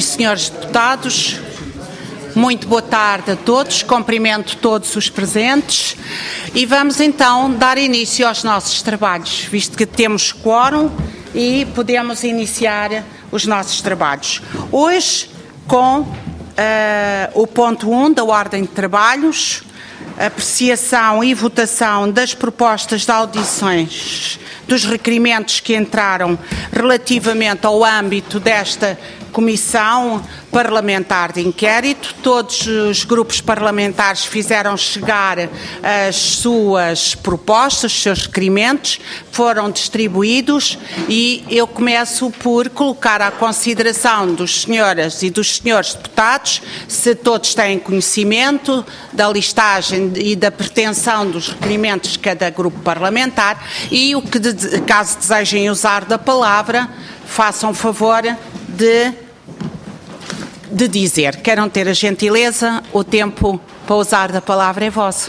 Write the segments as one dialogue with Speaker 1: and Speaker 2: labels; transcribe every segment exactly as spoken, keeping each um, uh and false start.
Speaker 1: e senhores deputados, muito boa tarde a todos, cumprimento todos os presentes e vamos então dar início aos nossos trabalhos, visto que temos quórum e podemos iniciar os nossos trabalhos. Hoje, com uh, o ponto um da ordem de trabalhos, apreciação e votação das propostas de audições dos requerimentos que entraram relativamente ao âmbito desta Comissão Parlamentar de Inquérito. Todos os grupos parlamentares fizeram chegar as suas propostas, os seus requerimentos, foram distribuídos e eu começo por colocar à consideração dos senhoras e dos senhores deputados, se todos têm conhecimento da listagem e da pretensão dos requerimentos de cada grupo parlamentar e o que, de, caso desejem usar da palavra, façam favor de, de dizer. Queiram ter a gentileza, o tempo para usar da palavra é vosso.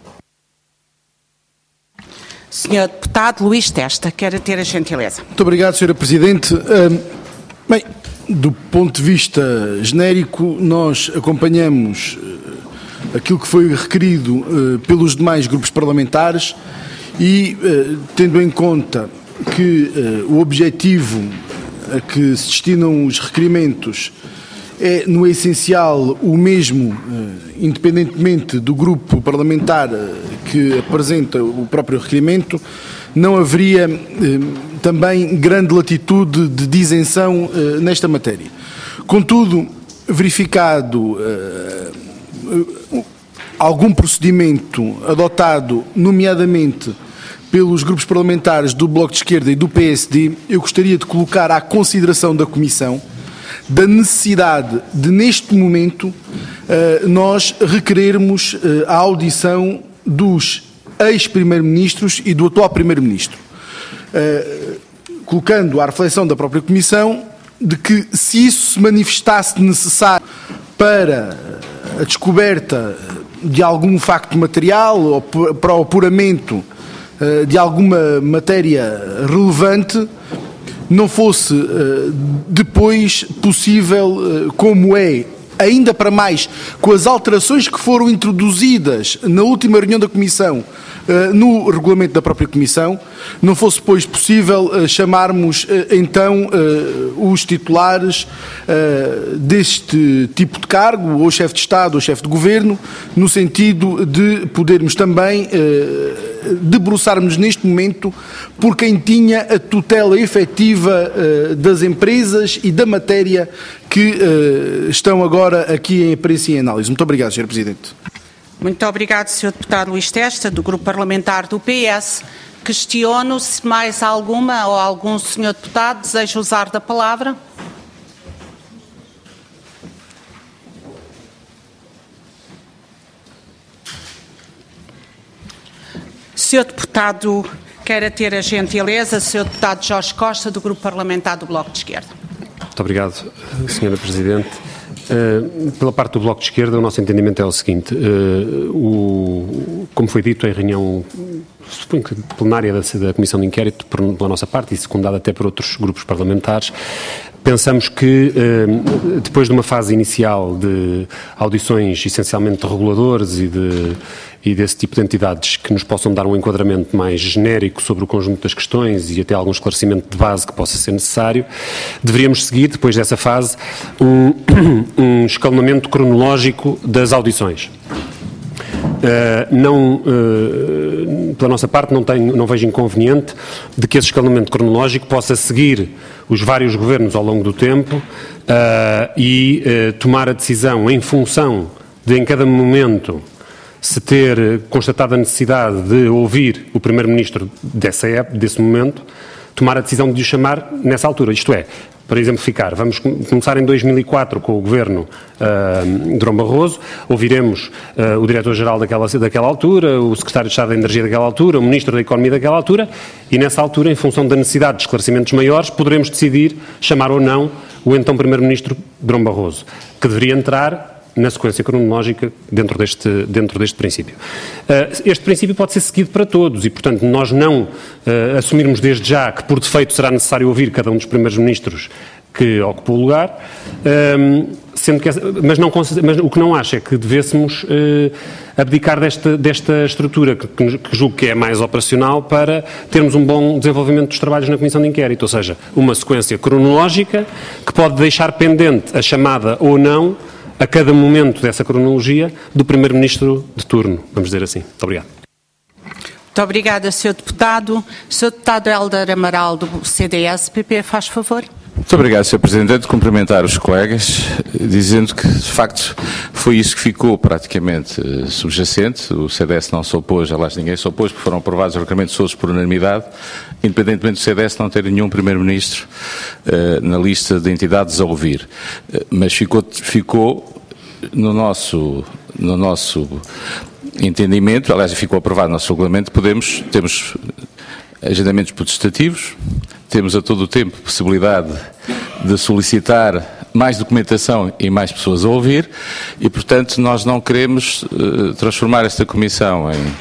Speaker 1: senhor Deputado Luís Testa, quer ter a gentileza.
Speaker 2: Muito obrigado, senhora Presidente. Uh, bem, do ponto de vista genérico, nós acompanhamos uh, aquilo que foi requerido uh, pelos demais grupos parlamentares e, uh, tendo em conta que uh, o objetivo a que se destinam os requerimentos é, no essencial, o mesmo, independentemente do grupo parlamentar que apresenta o próprio requerimento, não haveria também grande latitude de disenção nesta matéria. Contudo, verificado algum procedimento adotado, nomeadamente pelos grupos parlamentares do Bloco de Esquerda e do P S D, eu gostaria de colocar à consideração da Comissão da necessidade de, neste momento, nós requerermos a audição dos ex-primeiro-ministros e do atual primeiro-ministro, colocando à reflexão da própria Comissão de que, se isso se manifestasse necessário para a descoberta de algum facto material ou para o apuramento de alguma matéria relevante, não fosse uh, depois possível, uh, como é, ainda para mais, com as alterações que foram introduzidas na última reunião da Comissão, uh, no regulamento da própria Comissão, não fosse depois possível uh, chamarmos uh, então uh, os titulares uh, deste tipo de cargo, ou chefe de Estado ou chefe de Governo, no sentido de podermos também uh, debruçarmos neste momento por quem tinha a tutela efetiva uh, das empresas e da matéria que uh, estão agora aqui em aparência e em análise. Muito obrigado, senhor Presidente.
Speaker 1: Muito obrigado, senhor Deputado Luís Testa, do Grupo Parlamentar do P S. Questiono se mais alguma ou algum senhor Deputado deseja usar da palavra. senhor Deputado, queira ter a gentileza, senhor Deputado Jorge Costa, do Grupo Parlamentar do Bloco de Esquerda.
Speaker 3: Muito obrigado, senhora Presidente. Uh, pela parte do Bloco de Esquerda, o nosso entendimento é o seguinte, uh, o, como foi dito em reunião suponho que plenária da, da Comissão de Inquérito, por, pela nossa parte, e secundada até por outros grupos parlamentares, pensamos que, uh, depois de uma fase inicial de audições essencialmente de reguladores e, de, e desse tipo de entidades que nos possam dar um enquadramento mais genérico sobre o conjunto das questões e até algum esclarecimento de base que possa ser necessário, deveríamos seguir, depois dessa fase, um, um escalonamento cronológico das audições. Uh, não, uh, pela nossa parte, não, tenho, não vejo inconveniente de que esse escalonamento cronológico possa seguir os vários governos ao longo do tempo uh, e uh, tomar a decisão em função de, em cada momento, se ter constatado a necessidade de ouvir o Primeiro-Ministro dessa época, desse momento, tomar a decisão de o chamar nessa altura. Isto é, para exemplificar, vamos começar em dois mil e quatro com o governo uh, de Durão Barroso, ouviremos uh, o Diretor-Geral daquela, daquela altura, o Secretário de Estado da Energia daquela altura, o Ministro da Economia daquela altura, e nessa altura, em função da necessidade de esclarecimentos maiores, poderemos decidir chamar ou não o então Primeiro-Ministro Durão Barroso, que deveria entrar na sequência cronológica dentro deste, dentro deste princípio. Uh, este princípio pode ser seguido para todos e, portanto, nós não uh, assumirmos desde já que por defeito será necessário ouvir cada um dos primeiros ministros que ocupou o lugar, sendo que essa, mas, não, mas o que não acho é que devêssemos uh, abdicar desta, desta estrutura, que, que julgo que é mais operacional, para termos um bom desenvolvimento dos trabalhos na Comissão de Inquérito, ou seja, uma sequência cronológica que pode deixar pendente a chamada ou não, a cada momento dessa cronologia, do Primeiro-Ministro de turno, vamos dizer assim. Muito obrigado.
Speaker 1: Muito obrigada, senhor Deputado. senhor Deputado Hélder Amaral, do C D S P P, faz favor.
Speaker 4: Muito obrigado, senhor Presidente. Cumprimentar os colegas, dizendo que, de facto, foi isso que ficou praticamente uh, subjacente. O C D S não se opôs, aliás, ninguém se opôs, porque foram aprovados os requerimentos todos por unanimidade, independentemente do C D S não ter nenhum Primeiro-Ministro uh, na lista de entidades a ouvir. Uh, mas ficou, ficou no nosso, no nosso entendimento, aliás, ficou aprovado no nosso regulamento, podemos, temos agendamentos potestativos, temos a todo o tempo possibilidade de solicitar mais documentação e mais pessoas a ouvir e, portanto, nós não queremos uh, transformar esta comissão em,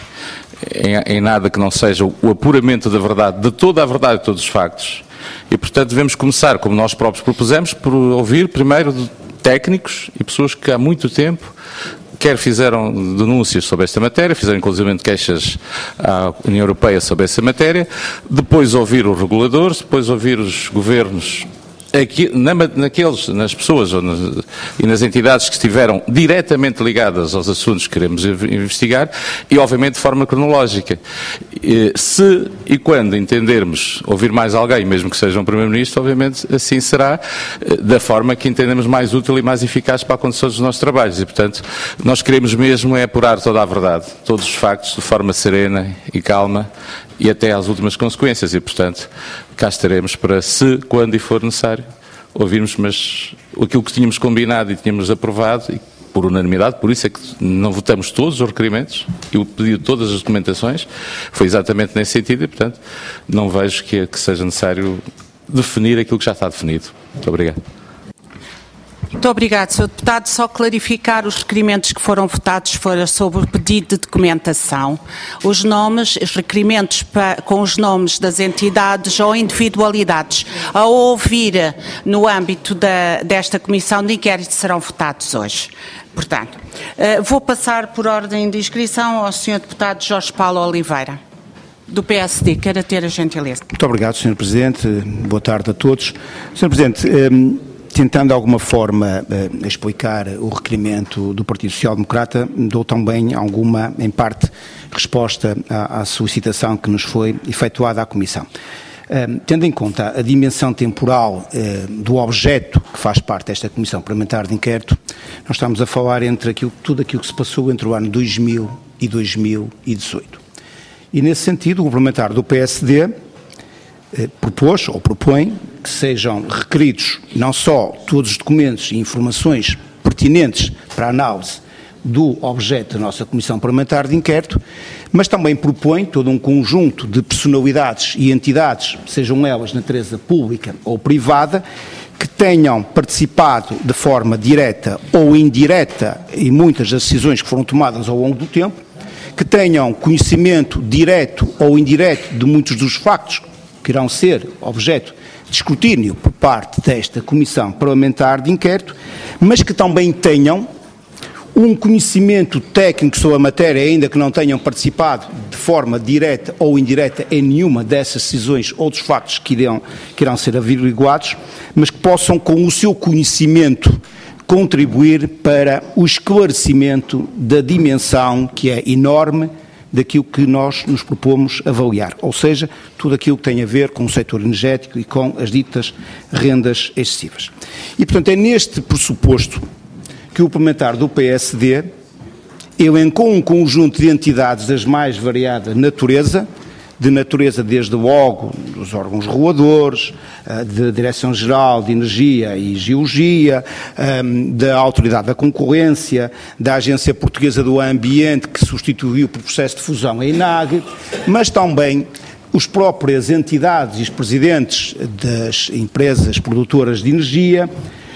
Speaker 4: em, em nada que não seja o apuramento da verdade, de toda a verdade e todos os factos. E, portanto, devemos começar, como nós próprios propusemos, por ouvir primeiro técnicos e pessoas que há muito tempo quer fizeram denúncias sobre esta matéria, fizeram inclusive queixas à União Europeia sobre essa matéria, depois ouvir os reguladores, depois ouvir os governos, aqui, na, naqueles, nas pessoas ou nas, e nas entidades que estiveram diretamente ligadas aos assuntos que queremos investigar e, obviamente, de forma cronológica. E, se e quando entendermos ouvir mais alguém, mesmo que seja um Primeiro-Ministro, obviamente assim será, da forma que entendemos mais útil e mais eficaz para a condução dos nossos trabalhos. E, portanto, nós queremos mesmo é apurar toda a verdade, todos os factos, de forma serena e calma e até às últimas consequências. E, portanto, cá estaremos para, se, quando e for necessário, ouvirmos, mas aquilo que tínhamos combinado e tínhamos aprovado, e por unanimidade, por isso é que não votamos todos os requerimentos e o pedido de todas as documentações, foi exatamente nesse sentido e, portanto, não vejo que, que seja necessário definir aquilo que já está definido. Muito obrigado.
Speaker 1: Muito obrigado, senhor Deputado. Só clarificar, os requerimentos que foram votados foram sobre o pedido de documentação. Os nomes, os requerimentos para, com os nomes das entidades ou individualidades a ouvir no âmbito da, desta Comissão de Inquérito serão votados hoje. Portanto, uh, vou passar por ordem de inscrição ao senhor Deputado Jorge Paulo Oliveira, do P S D. Quero ter a gentileza.
Speaker 5: Muito obrigado, senhor Presidente. Boa tarde a todos. senhor Presidente, um, tentando de alguma forma uh, explicar o requerimento do Partido Social Democrata, dou também alguma, em parte, resposta à, à solicitação que nos foi efetuada à Comissão. Uh, tendo em conta a dimensão temporal uh, do objeto que faz parte desta Comissão Parlamentar de Inquérito, nós estamos a falar entre aquilo, tudo aquilo que se passou entre o ano dois mil e dois mil e dezoito. E, nesse sentido, o parlamentar do P S D eh, propôs, ou propõe, que sejam requeridos não só todos os documentos e informações pertinentes para a análise do objeto da nossa Comissão Parlamentar de Inquérito, mas também propõe todo um conjunto de personalidades e entidades, sejam elas de natureza pública ou privada, que tenham participado de forma direta ou indireta em muitas das decisões que foram tomadas ao longo do tempo, que tenham conhecimento direto ou indireto de muitos dos factos que irão ser objeto de escrutínio por parte desta Comissão Parlamentar de Inquérito, mas que também tenham um conhecimento técnico sobre a matéria, ainda que não tenham participado de forma direta ou indireta em nenhuma dessas decisões ou dos factos que irão, que irão ser averiguados, mas que possam, com o seu conhecimento, contribuir para o esclarecimento da dimensão que é enorme daquilo que nós nos propomos avaliar, ou seja, tudo aquilo que tem a ver com o setor energético e com as ditas rendas excessivas. E, portanto, é neste pressuposto que o parlamentar do P S D elencou um conjunto de entidades das mais variadas natureza, de natureza desde logo dos órgãos reguladores, da Direção-Geral de Energia e Geologia, da Autoridade da Concorrência, da Agência Portuguesa do Ambiente, que substituiu por processo de fusão a ENAG, mas também as próprias entidades e os presidentes das empresas produtoras de energia,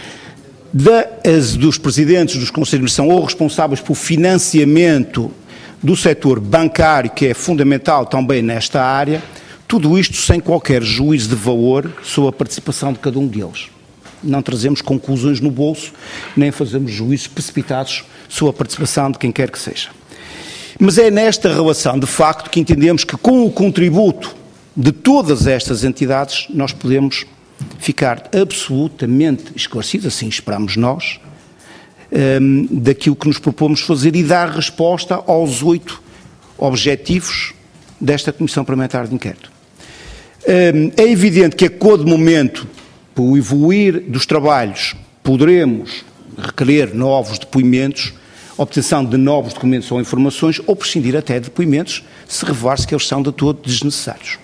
Speaker 5: das, dos presidentes dos conselhos de administração ou responsáveis por financiamento do setor bancário, que é fundamental também nesta área, tudo isto sem qualquer juízo de valor sobre a participação de cada um deles. não trazemos conclusões no bolso, nem fazemos juízos precipitados sobre a participação de quem quer que seja. Mas é nesta relação, de facto, que entendemos que com o contributo de todas estas entidades nós podemos ficar absolutamente esclarecidos, assim esperamos nós, um, daquilo que nos propomos fazer e dar resposta aos oito objetivos desta Comissão Parlamentar de Inquérito. Um, é evidente que a cada momento, pelo evoluir dos trabalhos, poderemos requerer novos depoimentos, obtenção de novos documentos ou informações, ou prescindir até de depoimentos, se revelar-se que eles são de todo desnecessários.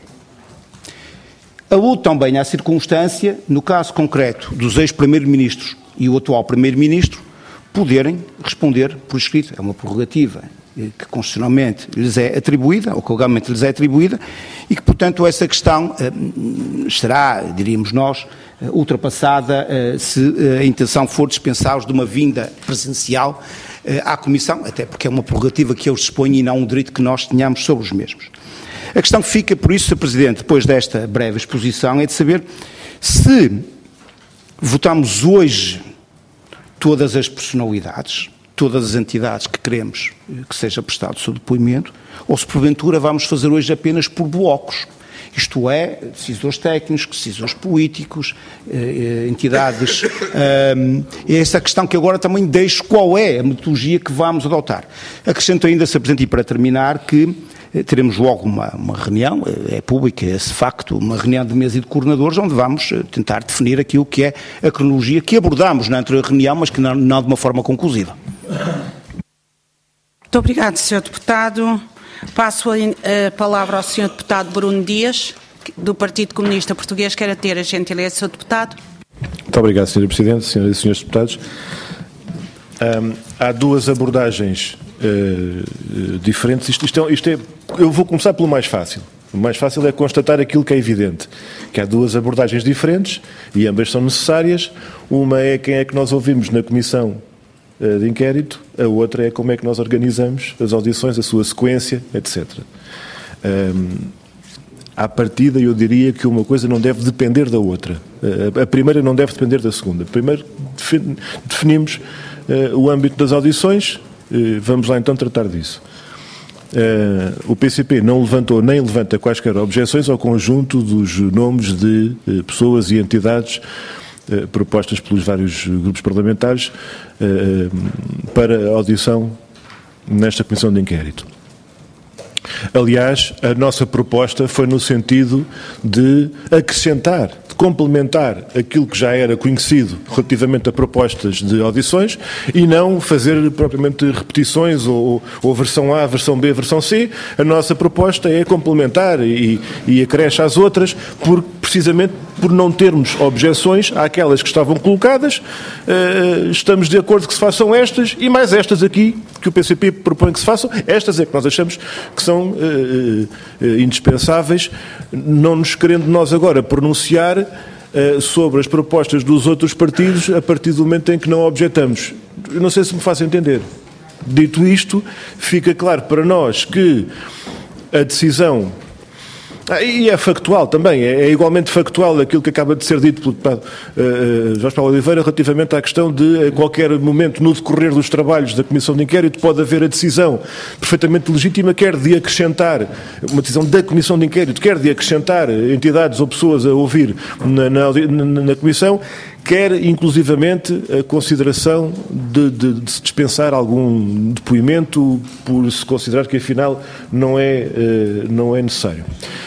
Speaker 5: Aludo também à circunstância, no caso concreto dos ex-primeiros-ministros e o atual primeiro-ministro, poderem responder por escrito. É uma prerrogativa que constitucionalmente lhes é atribuída, ou que legalmente lhes é atribuída, e que, portanto, essa questão eh, será, diríamos nós, ultrapassada eh, se a intenção for dispensá-los de uma vinda presencial eh, à Comissão, até porque é uma prerrogativa que eles dispõem e não um direito que nós tenhamos sobre os mesmos. A questão que fica, por isso, senhor Presidente, depois desta breve exposição, é de saber se votamos hoje todas as personalidades, todas as entidades que queremos que seja prestado o seu depoimento, ou se porventura vamos fazer hoje apenas por blocos, isto é, decisores técnicos, decisores políticos, entidades. É essa questão que agora também deixo qual é a metodologia que vamos adotar. Acrescento ainda, senhor Presidente, e para terminar, que teremos logo uma, uma reunião, é pública esse facto, uma reunião de mesa e de coordenadores, onde vamos tentar definir aquilo que é a cronologia que abordamos na anterior reunião, mas que não, não de uma forma conclusiva.
Speaker 1: Muito obrigado, senhor Deputado. Passo a, a palavra ao senhor Deputado Bruno Dias, do Partido Comunista Português. Quer ter a gentileza, senhor Deputado.
Speaker 6: Muito obrigado, senhora Presidente, senhoras e senhores Deputados. Um, há duas abordagens uh, diferentes. Isto, isto, é, isto é, eu vou começar pelo mais fácil. O mais fácil é constatar aquilo que é evidente, que há duas abordagens diferentes e ambas são necessárias. Uma é quem é que nós ouvimos na Comissão uh, de Inquérito, a outra é como é que nós organizamos as audições, a sua sequência, etcétera. Um, À partida, eu diria que uma coisa não deve depender da outra. A primeira não deve depender da segunda. Primeiro, definimos uh, o âmbito das audições, uh, vamos lá então tratar disso. Uh, o P C P não levantou nem levanta quaisquer objeções ao conjunto dos nomes de uh, pessoas e entidades uh, propostas pelos vários grupos parlamentares uh, para audição nesta Comissão de Inquérito. Aliás, a nossa proposta foi no sentido de acrescentar, de complementar aquilo que já era conhecido relativamente a propostas de audições e não fazer propriamente repetições ou, ou versão A, versão B, versão C. A nossa proposta é complementar e, e acresce às outras, por, precisamente por não termos objeções àquelas que estavam colocadas. Uh, estamos de acordo que se façam estas e mais estas aqui, que o P C P propõe que se façam. Estas é que nós achamos que são uh, uh, indispensáveis, não nos querendo nós agora pronunciar uh, sobre as propostas dos outros partidos a partir do momento em que não objetamos. Eu não sei se me faço entender. Dito isto, fica claro para nós que a decisão... Ah, e é factual também, é, é igualmente factual aquilo que acaba de ser dito pelo deputado uh, Jorge Paulo Oliveira relativamente à questão de, a qualquer momento, no decorrer dos trabalhos da Comissão de Inquérito, pode haver a decisão perfeitamente legítima, quer de acrescentar, uma decisão da Comissão de Inquérito, quer de acrescentar entidades ou pessoas a ouvir na, na, na, na Comissão, quer, inclusivamente, a consideração de, de, de se dispensar algum depoimento por se considerar que, afinal, não é, uh, não é necessário.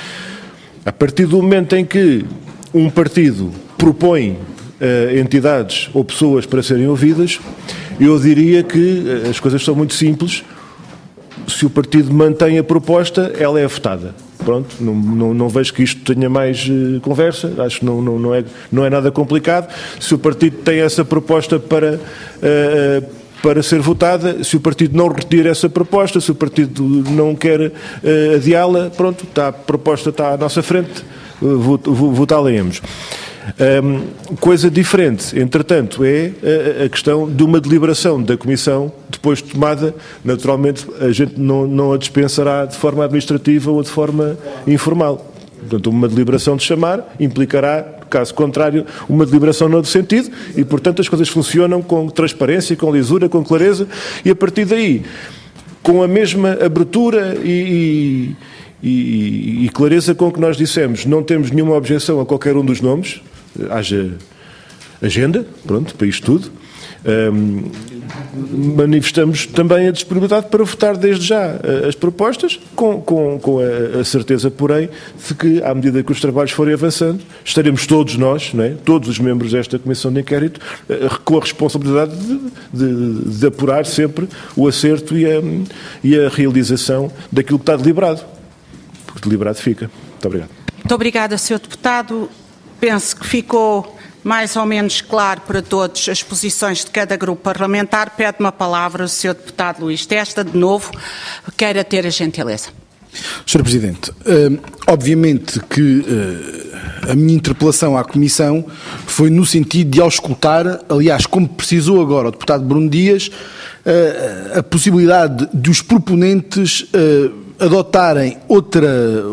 Speaker 6: A partir do momento em que um partido propõe uh, entidades ou pessoas para serem ouvidas, eu diria que uh, as coisas são muito simples. Se o partido mantém a proposta, ela é votada. Pronto, não, não, não vejo que isto tenha mais uh, conversa, acho que não, não, não, é, não é nada complicado. Se o partido tem essa proposta para... Uh, para ser votada, se o partido não retira essa proposta, se o partido não quer uh, adiá-la, pronto, está, a proposta está à nossa frente, uh, votá-la-emos. Um, coisa diferente, entretanto, é a, a questão de uma deliberação da Comissão, depois de tomada, naturalmente a gente não, não a dispensará de forma administrativa ou de forma informal. Portanto, uma deliberação de chamar implicará Caso contrário, uma deliberação no outro sentido e, portanto, as coisas funcionam com transparência, com lisura, com clareza e, a partir daí, com a mesma abertura e, e, e, e clareza com que nós dissemos, não temos nenhuma objeção a qualquer um dos nomes, haja agenda, pronto, para isto tudo. Um, manifestamos também a disponibilidade para votar desde já as propostas, com, com, com a, a certeza, porém, de que, à medida que os trabalhos forem avançando, estaremos todos nós, não é? Todos os membros desta Comissão de Inquérito, com a responsabilidade de, de, de apurar sempre o acerto e a, e a realização daquilo que está deliberado. Porque deliberado fica. Muito obrigado.
Speaker 1: Muito obrigada, senhor Deputado. Penso que ficou mais ou menos claro para todos as posições de cada grupo parlamentar. Pede-me a palavra o senhor Deputado Luís Testa, de novo, queira ter a gentileza.
Speaker 2: senhor Presidente, uh, obviamente que uh, a minha interpelação à Comissão foi no sentido de auscultar, aliás, como precisou agora o Deputado Bruno Dias, uh, a possibilidade de os proponentes uh, adotarem outra,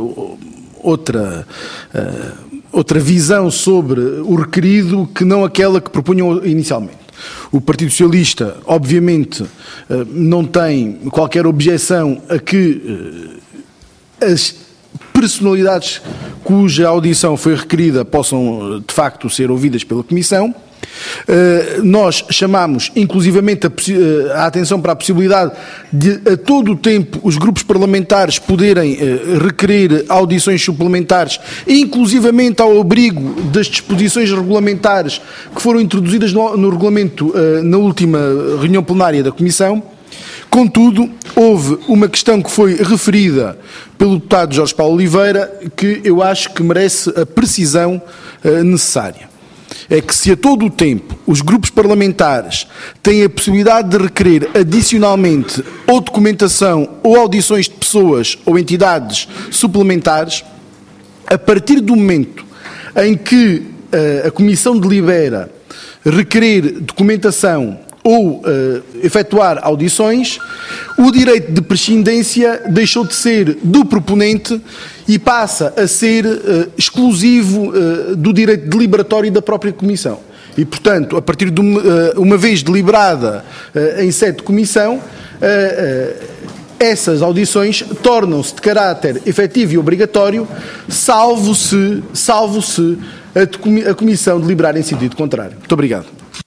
Speaker 2: outra uh, outra visão sobre o requerido que não aquela que propunham inicialmente. O Partido Socialista, obviamente, não tem qualquer objeção a que as personalidades cuja audição foi requerida possam, de facto, ser ouvidas pela Comissão. Uh, nós chamamos inclusivamente a, a atenção para a possibilidade de a todo o tempo os grupos parlamentares poderem uh, requerer audições suplementares, inclusivamente ao abrigo das disposições regulamentares que foram introduzidas no, no regulamento uh, na última reunião plenária da Comissão. Contudo, houve uma questão que foi referida pelo deputado Jorge Paulo Oliveira que eu acho que merece a precisão uh, necessária. É que se a todo o tempo os grupos parlamentares têm a possibilidade de requerer adicionalmente ou documentação ou audições de pessoas ou entidades suplementares, a partir do momento em que uh, a Comissão delibera requerer documentação ou uh, efetuar audições, o direito de prescindência deixou de ser do proponente e passa a ser uh, exclusivo uh, do direito deliberatório da própria Comissão. E, portanto, a partir de uma, uh, uma vez deliberada uh, em sede de Comissão, uh, uh, essas audições tornam-se de caráter efetivo e obrigatório, salvo se, salvo se a, a Comissão deliberar em sentido contrário. Muito obrigado.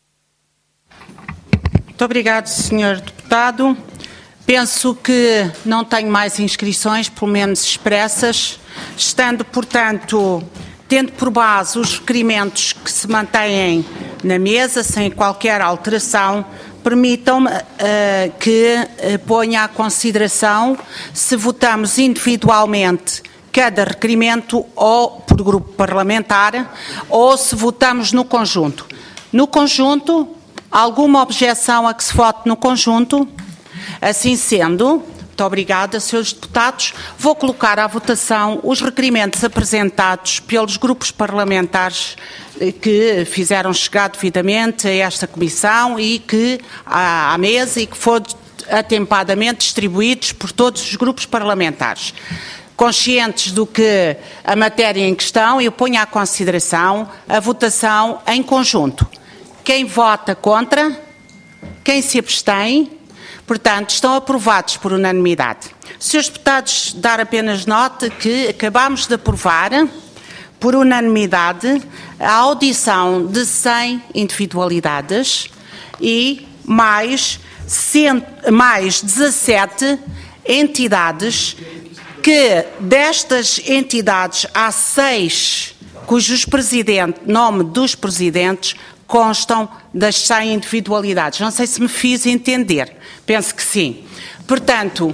Speaker 1: Muito obrigado, senhor Deputado. Penso que não tenho mais inscrições, pelo menos expressas, estando, portanto, tendo por base os requerimentos que se mantêm na mesa, sem qualquer alteração, permitam-me uh, que uh, ponha à consideração se votamos individualmente cada requerimento ou por grupo parlamentar ou se votamos no conjunto. No conjunto, alguma objeção a que se vote no conjunto? Assim sendo, muito obrigada, senhores deputados, vou colocar à votação os requerimentos apresentados pelos grupos parlamentares que fizeram chegar devidamente a esta Comissão e que à, à mesa e que foram atempadamente distribuídos por todos os grupos parlamentares. Conscientes do que a matéria em questão, eu ponho à consideração a votação em conjunto. Quem vota contra? Quem se abstém? Portanto, estão aprovados por unanimidade. Senhores deputados, dar apenas nota que acabamos de aprovar, por unanimidade, a audição de cem individualidades e mais, cem, mais dezassete entidades, que destas entidades há seis cujos presidentes, nome dos presidentes, constam das cem individualidades. Não sei se me fiz entender. Penso que sim. Portanto,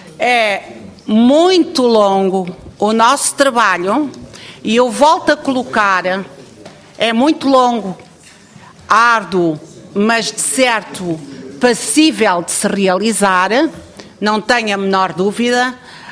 Speaker 1: é muito longo o nosso trabalho e eu volto a colocar, é muito longo, árduo, mas de certo passível de se realizar, não tenho a menor dúvida,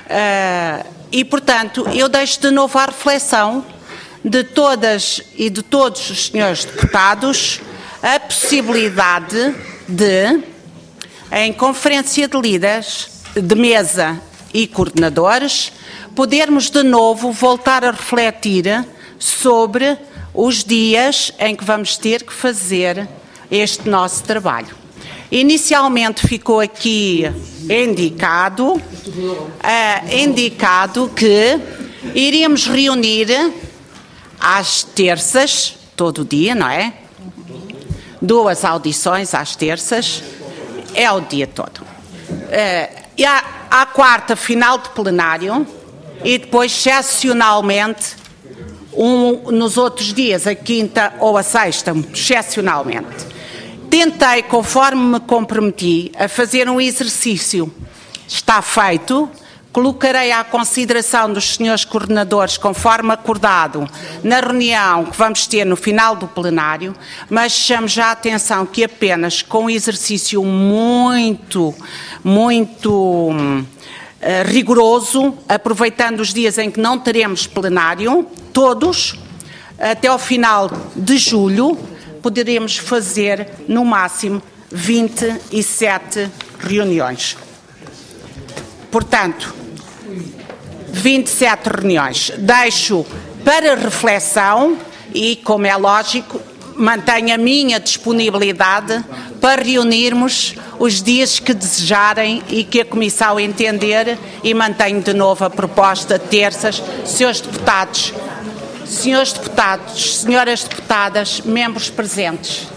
Speaker 1: uh, e portanto eu deixo de novo à reflexão de todas e de todos os senhores deputados a possibilidade de, em conferência de líderes, de mesa e coordenadores, podermos de novo voltar a refletir sobre os dias em que vamos ter que fazer este nosso trabalho. Inicialmente ficou aqui indicado, uh, indicado que iríamos reunir às terças, todo o dia, não é? Duas audições às terças, é o dia todo. Uh, e à, à quarta, final de plenário, e depois, excepcionalmente, um, nos outros dias, a quinta ou a sexta, excepcionalmente. Tentei, conforme me comprometi, a fazer um exercício. Está feito. Colocarei à consideração dos senhores coordenadores, conforme acordado, na reunião que vamos ter no final do plenário, mas chamo já a atenção que apenas com um exercício muito, muito uh, rigoroso, aproveitando os dias em que não teremos plenário, todos, até ao final de julho, poderemos fazer, no máximo, vinte e sete reuniões. Portanto, vinte e sete reuniões. Deixo para reflexão e, como é lógico, mantenho a minha disponibilidade para reunirmos os dias que desejarem e que a Comissão entender, e mantenho de novo a proposta terças. Senhores deputados, senhores deputados, senhoras deputadas, membros presentes,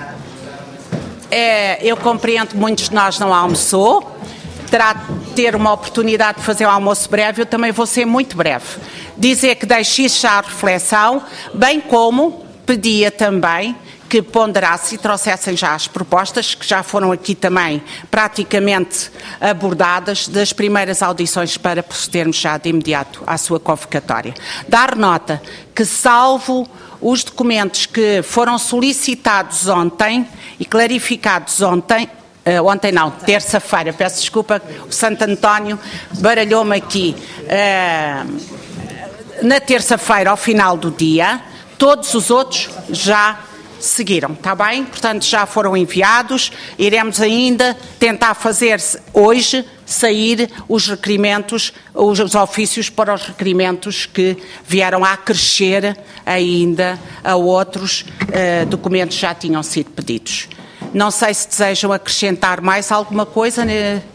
Speaker 1: é, eu compreendo que muitos de nós não almoçou, terá de ter uma oportunidade de fazer um almoço breve, eu também vou ser muito breve. Dizer que deixe isso já a reflexão, bem como pedia também que ponderasse e trouxessem já as propostas, que já foram aqui também praticamente abordadas, das primeiras audições, para procedermos já de imediato à sua convocatória. Dar nota que, salvo os documentos que foram solicitados ontem e clarificados ontem, Uh, ontem não, terça-feira, peço desculpa, o Santo António baralhou-me aqui, uh, na terça-feira, ao final do dia, todos os outros já seguiram, está bem? Portanto, já foram enviados, iremos ainda tentar fazer hoje sair os requerimentos, os, os ofícios para os requerimentos que vieram a acrescer ainda a outros uh, documentos que já tinham sido pedidos. Não sei se desejam acrescentar mais alguma coisa.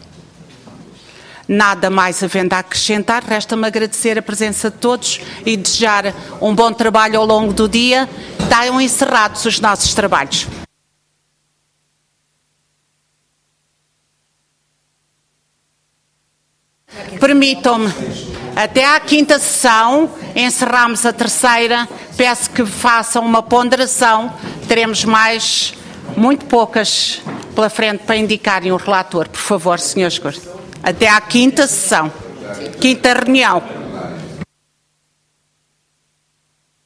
Speaker 1: Nada mais havendo a acrescentar. Resta-me agradecer a presença de todos e desejar um bom trabalho ao longo do dia. Estão encerrados os nossos trabalhos. Permitam-me, até à quinta sessão, encerramos a terceira. Peço que façam uma ponderação. Teremos mais... muito poucas pela frente para indicarem o relator, por favor, senhores. Até à quinta sessão, quinta reunião.